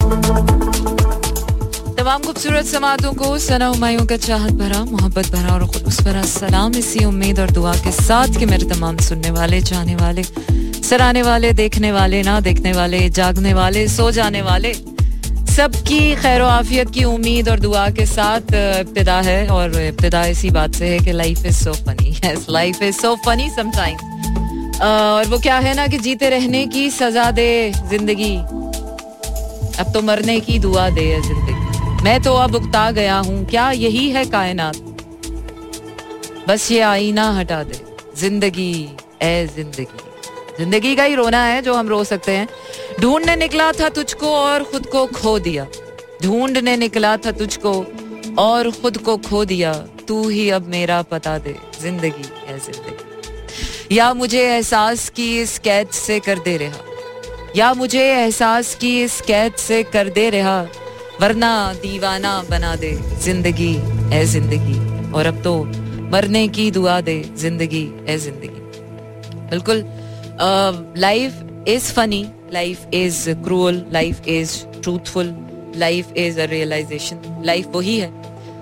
तमाम खूबसूरत समातों को सना हुमायूं का चाहत भरा, मोहब्बत भरा और खुलूस भरा सलाम, इसी उम्मीद और दुआ के साथ कि मेरे तमाम सुनने वाले, चाहने वाले, सराहने वाले, देखने वाले, ना देखने वाले, जागने वाले, सो जाने वाले, सबकी खैर आफियत की उम्मीद और दुआ के साथ इब्तिदा है. और इब्तिदा इसी बात से है कि life is so funny. Yes, life is so funny sometimes. और वो क्या है ना कि जीते रहने की सजा दे जिंदगी, अब तो मरने की दुआ दे जिंदगी. मैं तो अब उकता गया हूँ, क्या यही है कायनात, बस ये आईना हटा दे जिंदगी ए जिंदगी. जिंदगी का ही रोना है जो हम रो सकते हैं. ढूंढने निकला था तुझको और खुद को खो दिया, ढूंढने निकला था तुझको और खुद को खो दिया, तू ही अब मेरा पता दे जिंदगी ए जिंदगी. या मुझे एहसास की इस कैद से कर दे रहा, या मुझे एहसास की इस कैद से कर दे रहा, वरना दीवाना बना दे जिंदगी ए जिंदगी. और अब तो मरने की दुआ दे जिंदगी ए जिंदगी. बिल्कुल, life is funny, life is cruel, life is truthful, life is a realisation. Life वही है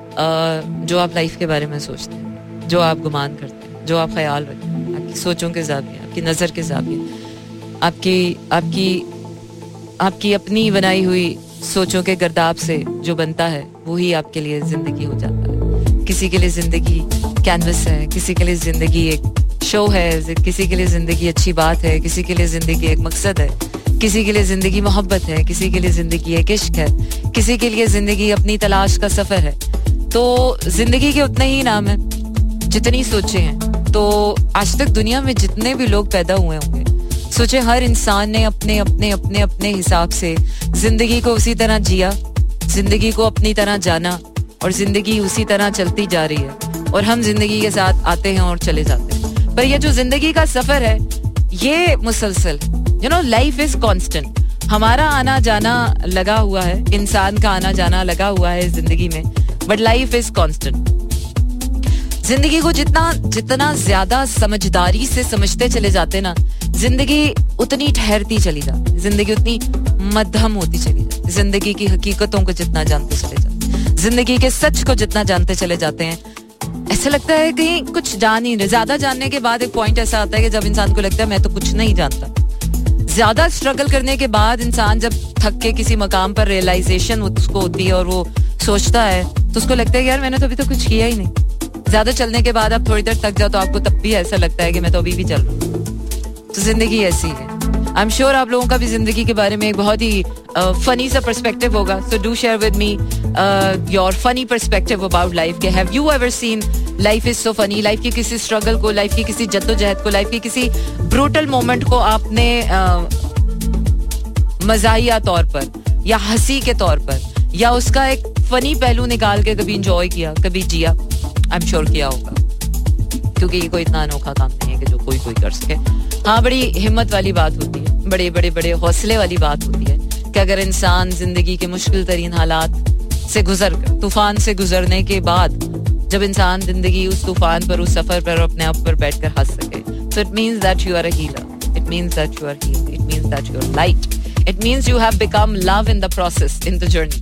जो आप लाइफ के बारे में सोचते हैं, जो आप गुमान करते हैं, जो आप ख्याल रखते हैं, आपकी सोचों के ज़ाविये, आपकी नज़र के ज़ाविये, आपकी आपकी आपकी अपनी बनाई हुई सोचों के गर्दाब से जो बनता है वही आपके लिए जिंदगी हो जाता है. किसी के लिए जिंदगी कैनवस है, किसी के लिए जिंदगी एक शो है, किसी के लिए जिंदगी अच्छी बात है, किसी के लिए जिंदगी एक मकसद है, किसी के लिए जिंदगी मोहब्बत है, किसी के लिए जिंदगी एक इश्क है, किसी के लिए जिंदगी अपनी तलाश का सफर है. तो जिंदगी के उतने ही नाम है जितनी सोचे हैं. तो आज तक दुनिया में जितने भी लोग पैदा हुए होंगे, सोचे हर इंसान ने अपने अपने अपने अपने हिसाब से जिंदगी को उसी तरह जिया, जिंदगी को अपनी तरह जाना, और जिंदगी उसी तरह चलती जा रही है. और हम जिंदगी के साथ आते हैं और चले जाते हैं. पर ये जो जिंदगी का सफर है ये मुसलसल, you know, life is constant. हमारा आना जाना लगा हुआ है, इंसान का आना जाना लगा हुआ है जिंदगी में, बट लाइफ इज कांस्टेंट. जिंदगी को जितना जितना ज्यादा समझदारी से समझते चले जाते ना, जिंदगी उतनी ठहरती चली जाती, जिंदगी उतनी मध्यम होती चली जाती. जिंदगी की हकीकतों को जितना जानते चले जाते, जिंदगी के सच को जितना जानते चले जाते हैं, ऐसा लगता है कहीं कुछ जान ही नहीं. ज्यादा जानने के बाद एक पॉइंट ऐसा आता है कि जब इंसान को लगता है मैं तो कुछ नहीं जानता. ज्यादा स्ट्रगल करने के बाद इंसान जब थक के किसी मकाम पर रियलाइजेशन उसको होती है और वो सोचता है, तो उसको लगता है यार मैंने तो अभी तो कुछ किया ही नहीं. ज्यादा चलने के बाद आप थोड़ी देर थक जाओ तो आपको तब भी ऐसा लगता है कि मैं तो अभी भी चल रहा हूँ. तो जिंदगी ऐसी है. आई एम श्योर आप लोगों का भी जिंदगी के बारे में एक बहुत ही फनी सा पर्सपेक्टिव होगा. So do share with me your funny perspective about life. के have you ever seen life is so funny? Life की किसी स्ट्रगल को, लाइफ की किसी जद्दोजहद को, लाइफ की किसी ब्रूटल मोमेंट को आपने मजाहिया तौर पर या हंसी के तौर पर या उसका एक फनी पहलू निकाल के कभी इंजॉय किया, कभी जिया? आई एम श्योर किया होगा, क्योंकि ये कोई इतना अनोखा काम नहीं है कि जो कोई कर सके. हाँ, बड़ी हिम्मत वाली बात होती है, बड़े बड़े बड़े हौसले वाली बात होती है कि अगर इंसान जिंदगी के मुश्किल तरीन हालात से गुजर कर, तूफान से गुजरने के बाद जब इंसान जिंदगी उस तूफान पर, उस सफर पर अपने आप पर बैठकर हंस सके, so it means that you are a healer, it means that you are healed, it means that you are light, it means you have become love in the process, in the journey.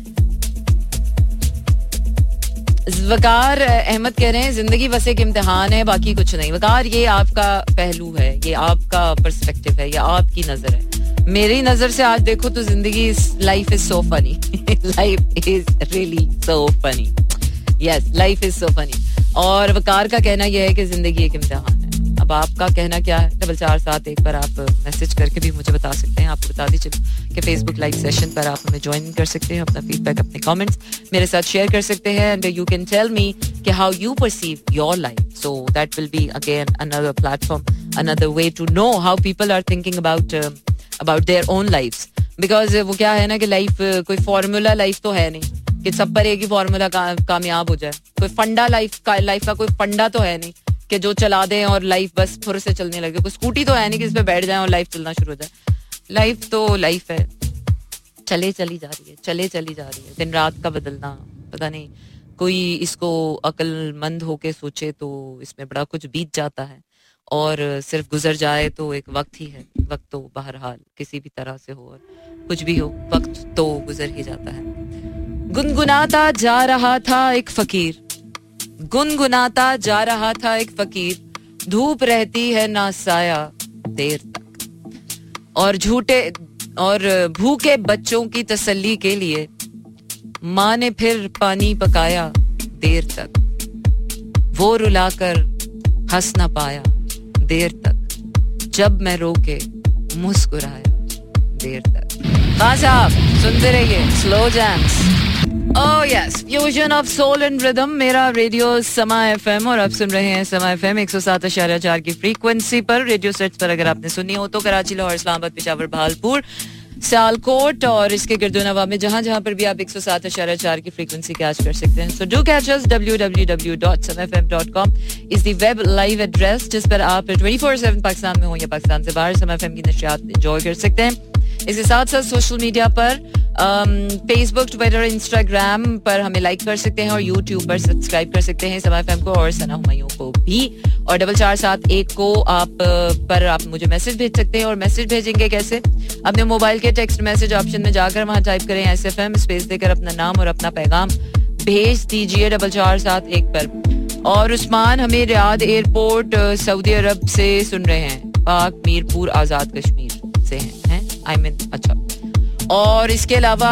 वकार अहमद कह रहे हैं जिंदगी बस एक इम्तिहान है, बाकी कुछ नहीं. वकार, ये आपका पहलू है, ये आपका पर्सपेक्टिव है, ये आपकी नजर है. मेरी नजर से आज देखो तो जिंदगी, life is so funny. Life is really so funny. Yes, life is so funny. और वकार का कहना यह है कि जिंदगी एक इम्तिहान है. अब आपका कहना क्या है? 4471 पर आप मैसेज करके भी मुझे बता सकते हैं. आपको बता दी चलो कि फेसबुक लाइव सेशन पर आप हमें ज्वाइन कर सकते हैं. अपना फीडबैक, अपने कमेंट्स मेरे साथ शेयर कर सकते हैं. And you can tell me कि how you perceive your life. So that will be again another platform, another way to know how people are thinking about their own lifes. Because वो क्या है ना कि life कोई formula life तो है नहीं कि सब पर एक ही फॉर्मूला कामयाब हो जाए. कोई फंडा लाइफ का कोई फंडा तो है नहीं कि जो चला दें और लाइफ बस फुर से चलने लगे. कोई स्कूटी तो है नहीं कि इस पे बैठ जाए और लाइफ चलना शुरू हो जाए. लाइफ तो लाइफ है, चले चली जा रही है, चले चली जा रही है. दिन रात का बदलना, पता नहीं कोई इसको अक्लमंद होके सोचे तो इसमें बड़ा कुछ बीत जाता है. और सिर्फ गुजर जाए तो एक वक्त ही है. वक्त तो बहरहाल किसी भी तरह से हो और कुछ भी हो, वक्त तो गुजर ही जाता है. गुनगुनाता जा रहा था एक फकीर, गुनगुनाता जा रहा था एक फकीर, धूप रहती है ना साया देर तक. और झूठे और भूखे बच्चों की तसल्ली के लिए माँ ने फिर पानी पकाया देर तक. वो रुलाकर हंस ना पाया देर तक, जब मैं रोके मुस्कुराया देर तक. हाँ साहब, सुनते रहिए slow jams. Oh yes, fusion of soul and rhythm. मेरा रेडियो समा FM और आप सुन रहे हैं समा FM 107.4 की फ्रीक्वेंसी पर. रेडियो सेट्स पर अगर आपने सुनी हो तो कराची, लाहौर, इस्लामाबाद, पेशावर, भावलपुर, सियालकोट और इसके गिरदोनवा में जहां जहां पर भी आप 107.4 की फ्रीक्वेंसी कैच कर सकते हैं. So do catch us. www.samfm.com is the web live address जिस पर आप 24/7 पाकिस्तान में हो या पाकिस्तान से बाहर समा FM की नशियात एंजॉय कर सकते हैं. इसके साथ साथ सोशल मीडिया पर फेसबुक, ट्विटर, इंस्टाग्राम पर हमें लाइक कर सकते हैं और यूट्यूब पर सब्सक्राइब कर सकते हैं समा FM को और सना हुमायूं को भी. और 4471 को आप मुझे मैसेज भेज सकते हैं. और मैसेज भेजेंगे कैसे? अपने मोबाइल के टेक्स्ट मैसेज ऑप्शन में जाकर वहां टाइप करें SFM, स्पेस देकर अपना नाम और अपना पैगाम भेज दीजिए 4471 पर. और उस्मान हमें रियाद एयरपोर्ट सऊदी अरब से सुन रहे हैं. पाक मीरपुर आजाद कश्मीर से हैं आई मीन. अच्छा, और इसके अलावा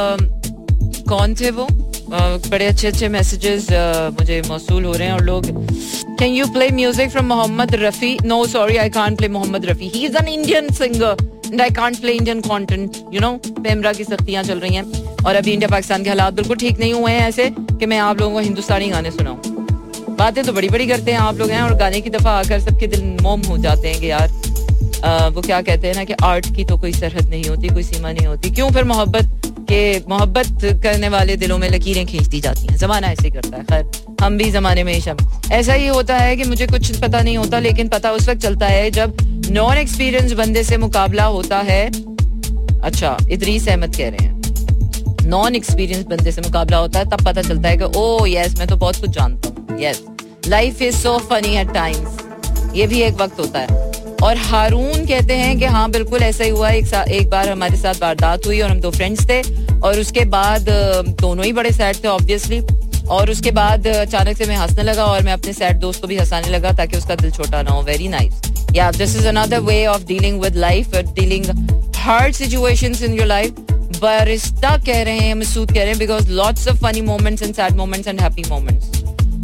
कौन थे वो? बड़े अच्छे अच्छे मैसेजेस मुझे मौसूल हो रहे हैं. और लोग, can you play music from Mohammad Rafi? No sorry, I can't play Mohammad Rafi. He is an Indian singer and I can't play Indian content. You know, PEMRA की सख्तियां चल रही हैं और अभी इंडिया पाकिस्तान के हालात बिल्कुल ठीक नहीं हुए हैं ऐसे कि मैं आप लोगों को हिंदुस्तानी गाने सुनाऊं. बातें तो बड़ी बड़ी करते हैं आप लोग हैं और गाने की दफा आकर सबके दिल मोम हो जाते हैं कि यार वो क्या कहते हैं ना कि आर्ट की तो कोई सरहद नहीं होती, कोई सीमा नहीं होती. क्यों फिर मोहब्बत करने वाले दिलों में लकीरें खींचती जाती हैं. जमाना ऐसे करता है. खैर, हम भी जमाने में ऐसा ही होता है कि मुझे कुछ पता नहीं होता, लेकिन पता उस वक्त चलता है जब नॉन एक्सपीरियंस बंदे से मुकाबला होता है. अच्छा, इदरीस अहमद कह रहे हैं नॉन एक्सपीरियंस बंदे से मुकाबला होता है तब पता चलता है कि ओ यस, मैं तो बहुत कुछ जानता हूँ. Yes, life is so funny at times. ये भी एक वक्त होता है. और हारून कहते हैं कि हाँ बिल्कुल ऐसा ही हुआ. एक बार हमारे साथ वारदात हुई और हम दो फ्रेंड्स थे और उसके बाद दोनों ही बड़े सैड थे ऑब्वियसली. और उसके बाद अचानक से मैं हंसने लगा और मैं अपने सैड दोस्त को भी हंसाने लगा ताकि उसका दिल छोटा ना हो. Very nice. Yeah this is another way of dealing with life, dealing hard situations in your life. Barista कह रहे हैं, मसूद कह रहे हैं, because lots of funny moments and sad moments and happy moments.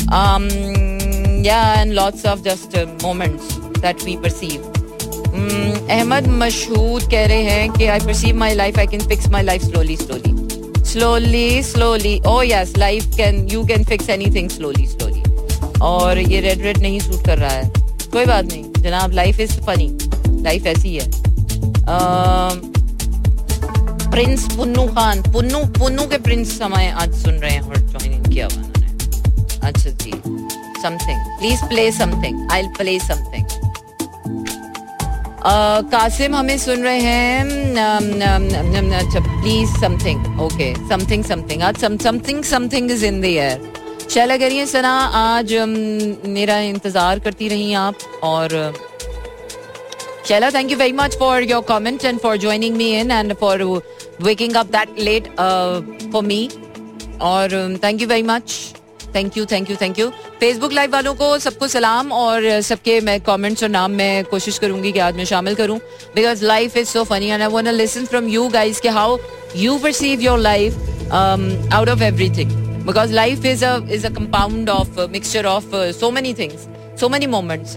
Yeah, and lots of just moments that we perceive. Ahmad Mashhood कह रहे हैं कि I perceive my life, I can fix my life slowly. Oh yes, you can fix anything slowly. और ये red नहीं suit कर रहा है. कोई बात नहीं जनाब, लाइफ इज फनी, लाइफ ऐसी है. प्रिंस पुन्नू खान, पुन्नू के प्रिंस हमें आज सुन रहे हैं और ज्वाइन किया हुआ उन्होंने. अच्छा जी, something, please play something, I'll play something. Qasim हमें सुन रहे हैं. अच्छा, प्लीज समथिंग. ओके, समथिंग आज something is in the air. Shaila करिए सना, आज मेरा इंतजार करती रही आप. और Shaila, thank you very much for your comment and for joining me in and for waking up that late for me. और thank you very much. Thank you. Facebook live वालों को सबको सलाम. और सबके मैं कमेंट्स और नाम मैं कोशिश करूंगी कि आज मैं शामिल करूं, because life is so funny and I want to listen from you guys कि how you perceive your life out of everything, because life is a compound of mixture of so many things, so many moments.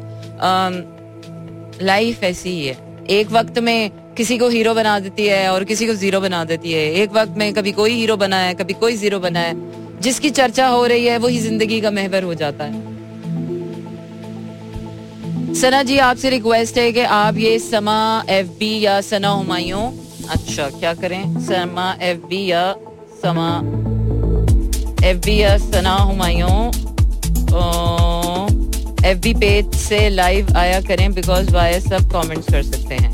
Life ऐसी ही है. एक वक्त में किसी को hero बना देती है और किसी को जीरो बना देती है. एक वक्त में कभी कोई हीरो बना है, कभी कोई जीरो बना है. जिसकी चर्चा हो रही है वही जिंदगी का महवर हो जाता है. सना जी, आपसे रिक्वेस्ट है कि आप ये समा FB या सना हुमायूं, अच्छा क्या करें, समा FB या सना हुमायूं FB पेज से लाइव आया करें, बिकॉज वाया सब कमेंट्स कर सकते हैं.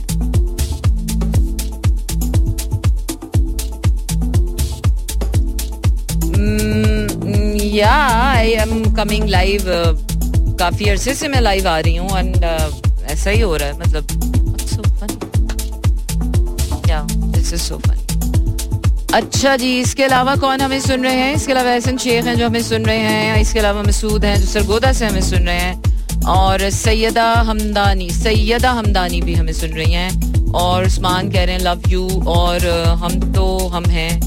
Yeah, I am coming live काफी अरसे से मैं लाइव आ रही हूँ एंड ऐसा ही हो रहा है. मतलब दिस इज सो फनी. अच्छा जी, इसके अलावा कौन हमें सुन रहे हैं? इसके अलावा एहसन शेख हैं जो हमें सुन रहे हैं. इसके अलावा मसूद हैं जो सरगोदा से हमें सुन रहे हैं. और सैयदा हमदानी भी हमें सुन रही हैं. और उस्मान कह रहे हैं लव यू. और हम हैं.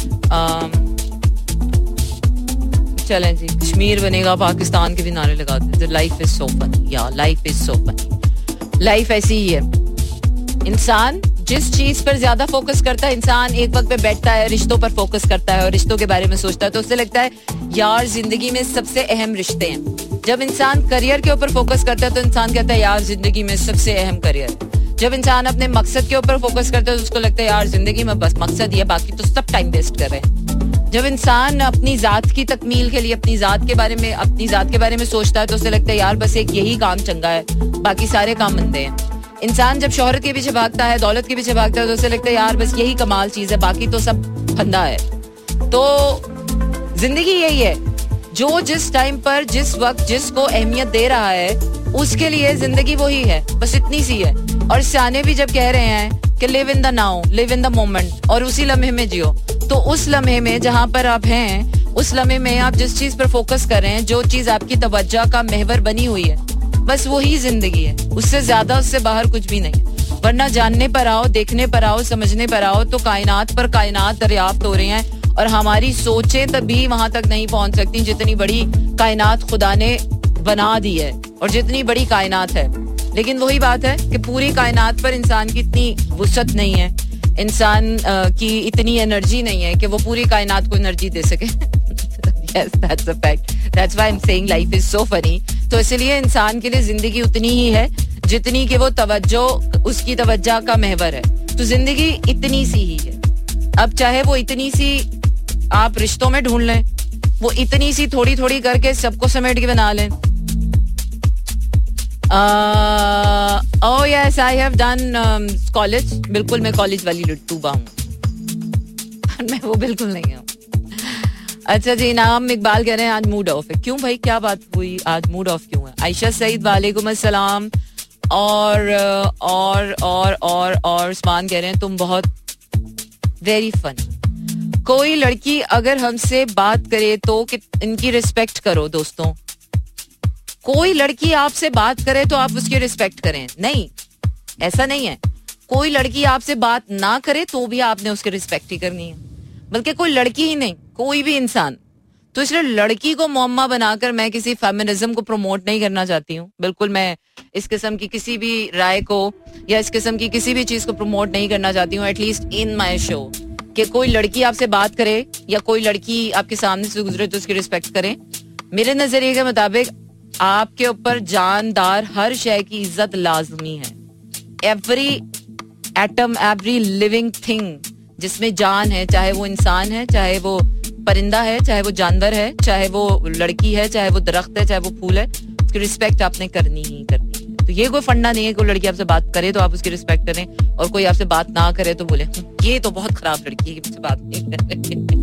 चलें जी, कश्मीर बनेगा पाकिस्तान के भी नारे लगाते हैं. Life is so funny. Yeah life is so funny. Life ऐसी ही है. इंसान जिस चीज पर ज्यादा फोकस करता है, इंसान एक वक्त पे बैठता है, रिश्तों पर फोकस करता है और रिश्तों के बारे में सोचता है, तो उससे लगता है यार जिंदगी में सबसे अहम रिश्ते हैं. जब इंसान करियर के ऊपर फोकस करता है तो इंसान कहता है यार जिंदगी में सबसे अहम करियर है. जब इंसान अपने मकसद के ऊपर फोकस करता है तो उसको लगता है यार जिंदगी में बस मकसद ही है, बाकी तो सब टाइम वेस्ट कर रहे हैं. जब इंसान अपनी जात की तकमील के लिए अपनी जात के बारे में सोचता है तो उसे लगता है यार बस एक यही काम चंगा है, बाकी सारे काम मंदे हैं. इंसान जब शोहरत के पीछे भागता है, दौलत के पीछे भागता है तो उसे लगता है यार बस यही कमाल चीज है, बाकी तो सब फंदा है. तो जिंदगी यही है, जो जिस टाइम पर जिस वक्त जिसको अहमियत दे रहा है उसके लिए जिंदगी वही है, बस इतनी सी है. और सियाने भी जब कह रहे हैं कि live in the now, live in the moment, और उसी लम्हे में जियो, तो उस लम्हे में जहां पर आप हैं, उस लम्हे में आप जिस चीज पर फोकस कर रहे हैं, जो चीज आपकी तवज्जो का महवर बनी हुई है, बस वही जिंदगी है. उससे ज्यादा, उससे बाहर कुछ भी नहीं. वरना जानने पर आओ, देखने पर आओ, समझने पर आओ तो कायनात पर कायनात दरियाफ्त हो रही हैं और हमारी सोचें तभी वहां तक नहीं पहुंच सकती जितनी बड़ी कायनात खुदा ने बना दी है और जितनी बड़ी कायनात है. लेकिन वही बात है कि पूरी कायनात पर इंसान की इतनी वुसअत नहीं है, इंसान की इतनी एनर्जी नहीं है कि वो पूरी कायनात को एनर्जी दे सके. Yes, that's a fact. That's why I'm saying life is so funny. तो इसलिए इंसान के लिए जिंदगी उतनी ही है जितनी कि वो तवज्जो, उसकी तवज्जो का महवर है. तो जिंदगी इतनी सी ही है. अब चाहे वो इतनी सी आप रिश्तों में ढूंढ लें, वो इतनी सी थोड़ी थोड़ी करके सबको समेट के बना लें. Oh yes, I have done college. बिल्कुल मैं कॉलेज वाली लट्टूबा हूँ. मैं वो बिल्कुल नहीं हूँ. अच्छा जी, नाम इकबाल कह रहे हैं आज मूड ऑफ है. क्यों भाई, क्या बात हुई, आज मूड ऑफ क्यों है? आयशा सईद वालेकुम अस्सलाम. और उस्मान कह रहे हैं तुम बहुत वेरी फनी. कोई लड़की अगर हमसे बात करे तो इनकी रिस्पेक्ट करो. दोस्तों, कोई लड़की आपसे बात करे तो आप उसकी रिस्पेक्ट करें. नहीं, ऐसा नहीं है. कोई लड़की आपसे बात ना करे तो भी आपने उसकी रिस्पेक्ट ही करनी है. बल्कि कोई लड़की ही नहीं, कोई भी इंसान. तो इसलिए लड़की को मुअम्मा बनाकर मैं किसी फेमिनिज्म को प्रमोट नहीं करना चाहती हूँ. बिल्कुल मैं इस किस्म की किसी भी राय को या इस किस्म की किसी भी चीज को प्रमोट नहीं करना चाहती हूँ, एटलीस्ट इन माई शो. कि कोई लड़की आपसे बात करे या कोई लड़की आपके सामने से गुजरे तो उसकी रिस्पेक्ट करें. मेरे नजरिए के मुताबिक आपके ऊपर जानदार हर शय की इज्जत लाजमी है. Every atom, every living thing जिसमें जान है, चाहे वो इंसान है, चाहे वो परिंदा है, चाहे वो जानवर है, चाहे वो लड़की है, चाहे वो दरख्त है, चाहे वो फूल है, उसकी रिस्पेक्ट आपने करनी ही करनी है. तो ये कोई फंडा नहीं है. कोई लड़की आपसे बात करे तो आप उसकी रिस्पेक्ट करें और कोई आपसे बात ना करे तो बोले ये तो बहुत खराब लड़की है, मुझसे बात नहीं कर.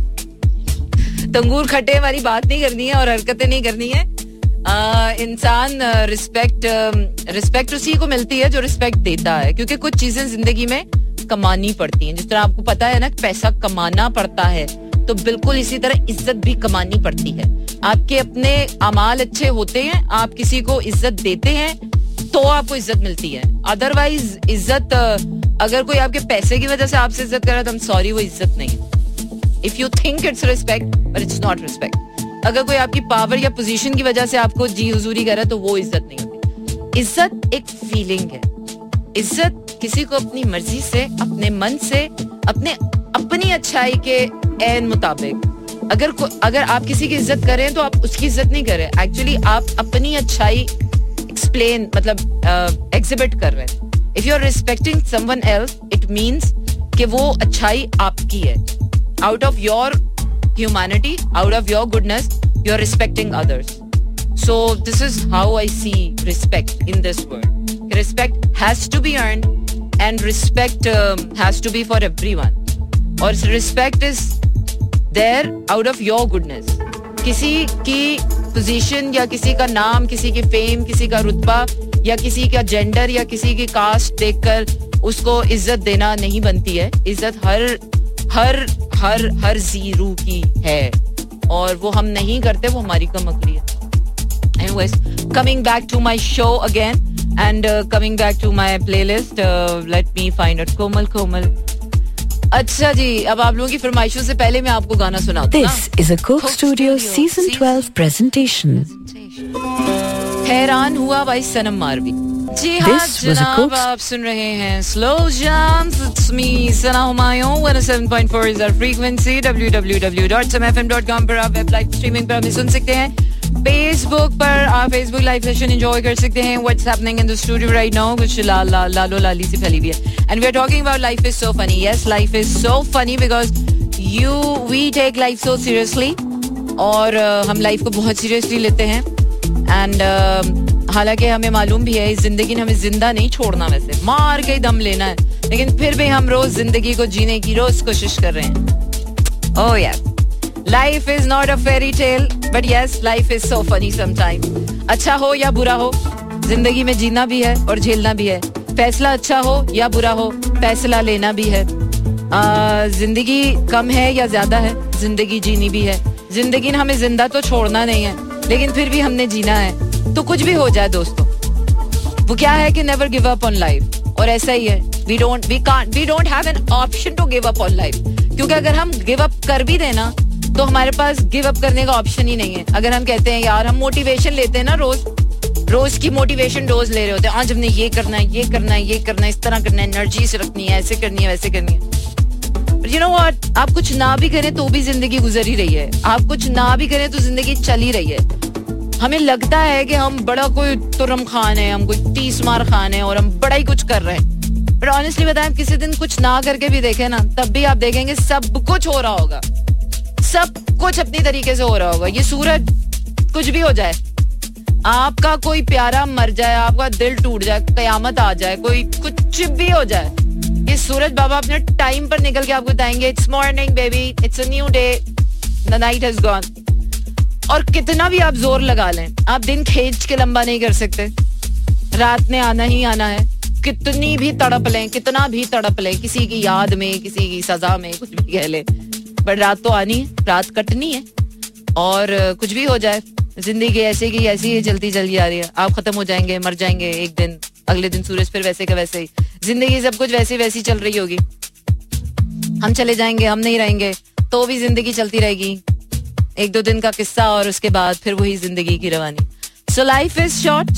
तंगूर खट्टे वाली बात नहीं करनी है और हरकतें नहीं करनी है. इंसान रिस्पेक्ट उसी को मिलती है जो रिस्पेक्ट देता है. क्योंकि कुछ चीजें जिंदगी में कमानी पड़ती हैं. जिस तरह आपको पता है ना, पैसा कमाना पड़ता है, तो बिल्कुल इसी तरह इज्जत भी कमानी पड़ती है. आपके अपने अमाल अच्छे होते हैं, आप किसी को इज्जत देते हैं तो आपको इज्जत मिलती है. अदरवाइज इज्जत, अगर कोई आपके पैसे की वजह से आपसे इज्जत करे तो सॉरी, वो इज्जत नहीं है. If you think it's respect but it's not respect. अगर कोई आपकी पावर या पोजीशन की वजह से आपको जी हुजूरी करे तो वो इज्जत नहीं होती. इज्जत एक फीलिंग है. इज्जत किसी को अपनी मर्जी से, अपने मन से, अपनी अच्छाई के ऐन मुताबिक, अगर आप किसी की इज्जत करें तो आप उसकी इज्जत नहीं करें. एक्चुअली आप अपनी अच्छाई एक्सप्लेन, मतलब एग्जिबिट कर रहे हैं. If you are respecting someone else, it means कि वो अच्छाई आपकी है. Out of your humanity, out of your goodness, you are respecting others. So this is how I see respect in this world. Respect has to be earned and respect has to be for everyone. और respect is there out of your goodness. किसी की position या किसी का नाम, किसी की fame, किसी का रुतबा या किसी का जेंडर या किसी की कास्ट देखकर उसको इज्जत देना नहीं बनती है. इज्जत हर हर हर हर जीरू की है और वो हम नहीं करते, वो हमारी कमअक्ली है. Anyways, coming back to my show again and coming back to my playlist, let me find out Komal. अच्छा जी, अब आप लोगों की फरमाइशों से पहले मैं आपको गाना सुनाऊं. This is a Coke Studio Season 12 presentation. हैरान हुआ भाई सनम मारवी. जी हाँ जनाब, आप सुन रहे हैं slow jams. It's me Sana Humayun. 107.4 is our frequency. www.samfm.com पर आप वेब लाइव स्ट्रीमिंग पर हमें सुन सकते हैं. फेसबुक पर आप फेसबुक लाइव सेशन एंजॉय कर सकते हैं. What's happening in the studio right now, कुछ लालो लाली सी फैली हुई है. And we are talking about life is so funny. Yes, life is so funny because we take life so seriously. और हम लाइफ को बहुत सीरियसली लेते हैं. एंड हालांकि हमें मालूम भी है इस जिंदगी ने हमें जिंदा नहीं छोड़ना, वैसे मार के दम लेना है, लेकिन फिर भी हम रोज जिंदगी को जीने की रोज कोशिश कर रहे हैं. ओह यार, life is not a fairy tale but yes, life is so funny sometime. अच्छा हो या बुरा हो, जिंदगी में जीना भी है और झेलना भी है. फैसला अच्छा हो या बुरा हो, फैसला लेना भी है. जिंदगी कम है या ज्यादा है, जिंदगी जीनी भी है. जिंदगी ने हमें जिंदा तो छोड़ना नहीं है, लेकिन फिर भी हमने जीना है. तो कुछ भी हो जाए दोस्तों, वो क्या है कि never give up on life. और ऐसा ही है, we don't have an option to give up on life. क्योंकि अगर हम गिव अप कर भी देना तो हमारे पास गिव अप करने का ऑप्शन ही नहीं है. अगर हम कहते हैं यार, हम मोटिवेशन लेते हैं ना, रोज की मोटिवेशन डोज ले रहे होते हैं. आज हमने ये करना है, ये करना है, ये करना है, इस तरह करना है, एनर्जी से रखनी है, ऐसे करनी है, वैसे करनी है. You know what? आप कुछ ना भी करें तो भी जिंदगी गुजर ही रही है. आप कुछ ना भी करें तो जिंदगी चल ही रही है. हमें लगता है कि हम बड़ा कोई तुरम खान है, हम कोई तीस मार खान है और हम बड़ा ही कुछ कर रहे हैं. बट ऑनेस्टली बताएं, किसी दिन कुछ ना करके भी देखें ना, तब भी आप देखेंगे सब कुछ हो रहा होगा. सब कुछ अपनी तरीके से हो रहा होगा. ये सूरज कुछ भी हो जाए, आपका कोई प्यारा मर जाए, आपका दिल टूट जाए, कयामत आ जाए, कोई कुछ भी हो जाए, ये सूरज बाबा अपने टाइम पर निकल के आपको बताएंगे it's morning baby, it's a new day, the night has gone. और कितना भी आप जोर लगा लें, आप दिन खींच के लंबा नहीं कर सकते. रात ने आना ही आना है. कितनी भी तड़प लें, कितना भी तड़प लें, किसी की याद में, किसी की सजा में, कुछ भी कह ले, बट रात तो आनी है, रात कटनी है. और कुछ भी हो जाए, जिंदगी ऐसे की ऐसी ही चलती चली जा रही है. आप खत्म हो जाएंगे, मर जाएंगे एक दिन, अगले दिन सूरज फिर वैसे का वैसे ही. जिंदगी सब कुछ वैसी वैसी चल रही होगी. हम चले जाएंगे, हम नहीं रहेंगे, तो भी जिंदगी चलती रहेगी. एक दो दिन का किस्सा और उसके बाद फिर वही जिंदगी की रवानी. So life is short,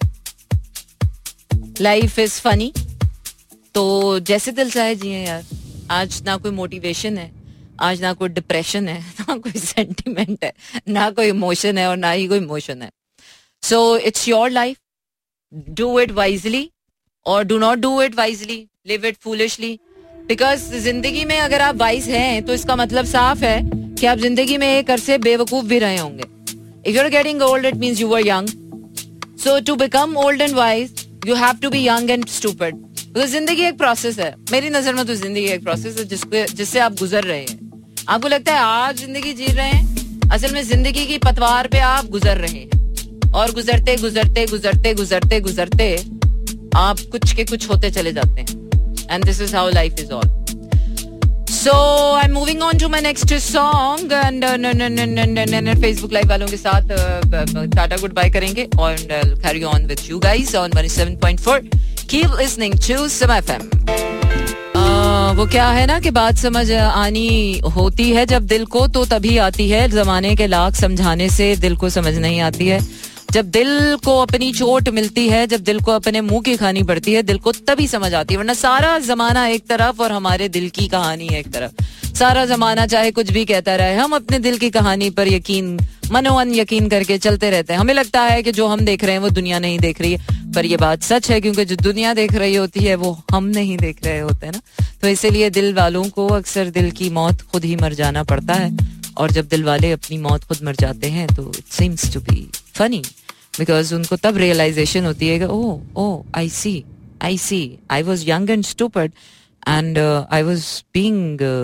life is funny. तो जैसे दिल चाहे जिए यार. आज ना कोई मोटिवेशन है, आज ना कोई डिप्रेशन है, ना कोई सेंटिमेंट है, ना कोई इमोशन है और ना ही कोई इमोशन है. So it's your life. Do it wisely और do not do it wisely. Live it foolishly. Because जिंदगी में अगर आप वाइज हैं तो इसका मतलब साफ है कि आप जिंदगी में एक अरसे बेवकूफ भी रहे होंगे. If you are getting old it means you were young. So to become old and wise you have to be young and stupid. Because जिंदगी एक प्रोसेस है. मेरी नजर में तो जिंदगी एक प्रोसेस है जिससे आप गुजर रहे हैं. आपको लगता है आप जिंदगी जी रहे हैं, असल में जिंदगी की पतवार पे आप गुजर रहे हैं. और गुजरते गुजरते गुजरते गुजरते गुजरते आप कुछ के कुछ होते चले जाते हैं. And this is how life is all. So I am moving on to my next song. And Facebook live वालों के साथ टाटा गुड बाय करेंगे और carry on with you guys on 107.4. Keep listening to Samaa FM. वो क्या है ना कि बात समझ आनी होती है जब दिल को, तो तभी आती है. जमाने के लाख समझाने से दिल को समझ नहीं आती है. जब दिल को अपनी चोट मिलती है, जब दिल को अपने मुंह की खानी पड़ती है, दिल को तभी समझ आती है. वरना सारा जमाना एक तरफ और हमारे दिल की कहानी एक तरफ. सारा जमाना चाहे कुछ भी कहता रहे, हम अपने दिल की कहानी पर यकीन, मनोमन यकीन करके चलते रहते हैं. हमें लगता है कि जो हम देख रहे हैं वो दुनिया नहीं देख रही है, पर ये बात सच है, क्योंकि जो दुनिया देख रही होती है वो हम नहीं देख रहे होते ना. तो इसीलिए दिल वालों को अक्सर दिल की मौत खुद ही मर जाना पड़ता है. और जब दिल वाले अपनी मौत खुद मर जाते हैं तो it seems to be funny, because उनको तब रियलाइजेशन होती है कि oh I see I was young and stupid and I was being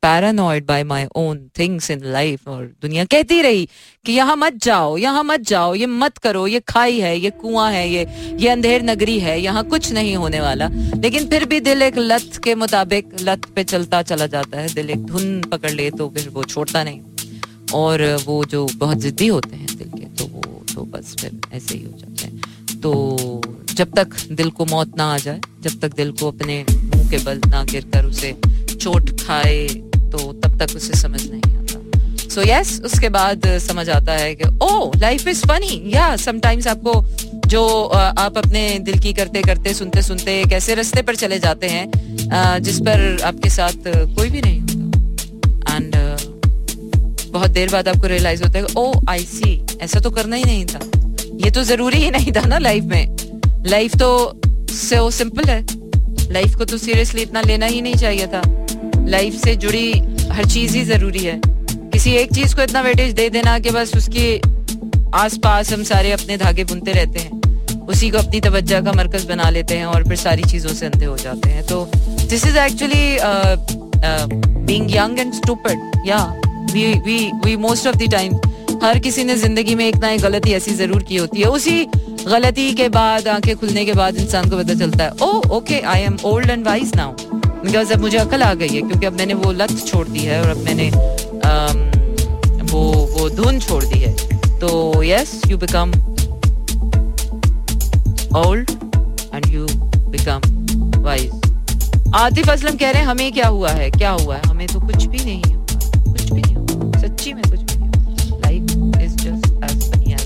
paranoid by my own things in life. और दुनिया कहती रही कि यहाँ मत जाओ, यहाँ मत जाओ, ये मत करो, ये खाई है, ये कुआं है, ये अंधेर नगरी है, यहाँ कुछ नहीं होने वाला. लेकिन फिर भी दिल एक लत के मुताबिक लत पे चलता चला जाता है. दिल एक धुन पकड़ ले तो फिर वो छोड़ता नहीं. और वो जो बहुत जिद्दी होते हैं दिल के, तो वो तो बस फिर ऐसे ही हो जाते हैं. तो जब तक दिल को मौत ना आ जाए, जब तक दिल को अपने मुंह के बल ना गिरकर उसे चोट खाए, तो तब तक उसे समझ नहीं आता. सो यस, उसके बाद समझ आता है कि ओह लाइफ इज फनी. या समटाइम्स आपको जो आप अपने दिल की करते करते सुनते सुनते एक ऐसे रास्ते पर चले जाते हैं जिस पर आपके साथ कोई भी नहीं होता. एंड बहुत देर बाद आपको रियलाइज होता है ओ आई सी, ऐसा तो करना ही नहीं था, ये तो जरूरी ही नहीं था ना लाइफ में. लाइफ तो सो सिंपल है, लाइफ को तो सीरियसली इतना लेना ही नहीं चाहिए था. लाइफ से जुड़ी हर चीज ही जरूरी है. किसी एक चीज को इतना वेटेज दे देना कि बस उसके आसपास हम सारे अपने धागे बुनते रहते हैं, उसी को अपनी तवज्जो का मरकज बना लेते हैं और फिर सारी चीजों से अंधे हो जाते हैं. तो this is actually being young and stupid. या we most of the time, हर किसी ने जिंदगी में एक ना एक गलती ऐसी जरूर की होती है. उसी गलती के बाद, आंखें खुलने के बाद इंसान को पता चलता है oh okay I am old and wise now, because अब मुझे अकल आ गई है, क्योंकि अब मैंने वो लत छोड़ दी है और अब मैंने वो धुन छोड़ दी है. तो yes, you become old and you become wise. Atif Aslam कह रहे हैं हमें क्या हुआ है, क्या हुआ है, हमें तो कुछ भी नहीं हुआ, कुछ भी नहीं हुआ, सच्ची में कुछ भी नहीं हुआ. Life is just as funny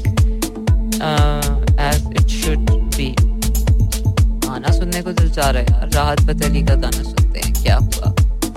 as it should be. गाना सुनने को दिल चाह रहा है यार. राहत फतेह अली का गाना सुनते हैं, क्या हुआ.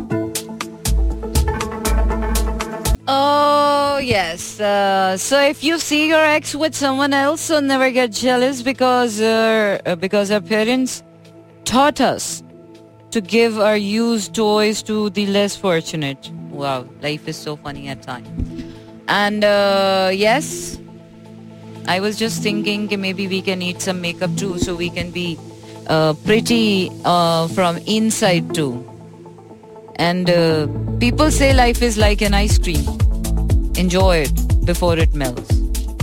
Oh yes. So if you see your ex with someone else, so never get jealous because our parents taught us to give our used toys to the less fortunate. Wow, life is so funny at times. And yes, I was just thinking that maybe we can eat some makeup too, so we can be pretty from inside too. And people say life is like an ice cream. Enjoy it before it melts.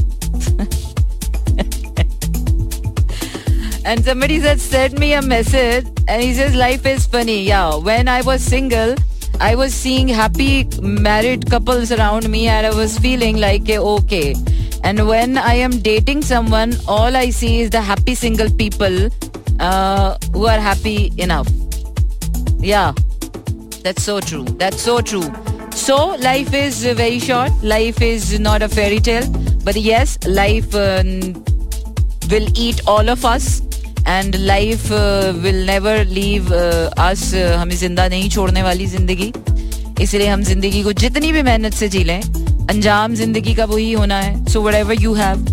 And somebody sent me a message and he says life is funny. Yeah, when I was single, I was seeing happy married couples around me and I was feeling like okay. And when I am dating someone, all I see is the happy single people who are happy enough. Yeah, that's so true. That's so true. So life is very short. Life is not a fairy tale. But yes, life will eat all of us. And life will never leave us. हमें जिंदा नहीं छोड़ने वाली जिंदगी. इसलिए हम जिंदगी को जितनी भी मेहनत से जी लें, अंजाम जिंदगी का वही होना है. So whatever you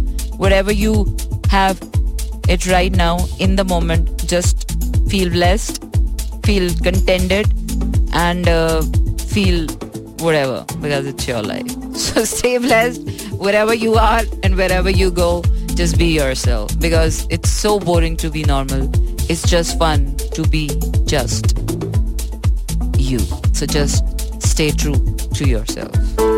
have it right now in the moment, just feel blessed, feel contented, and feel whatever, because it's your life. So stay blessed wherever you are and wherever you go. Just be yourself, because it's so boring to be normal. It's just fun to be just you. So just stay true to yourself.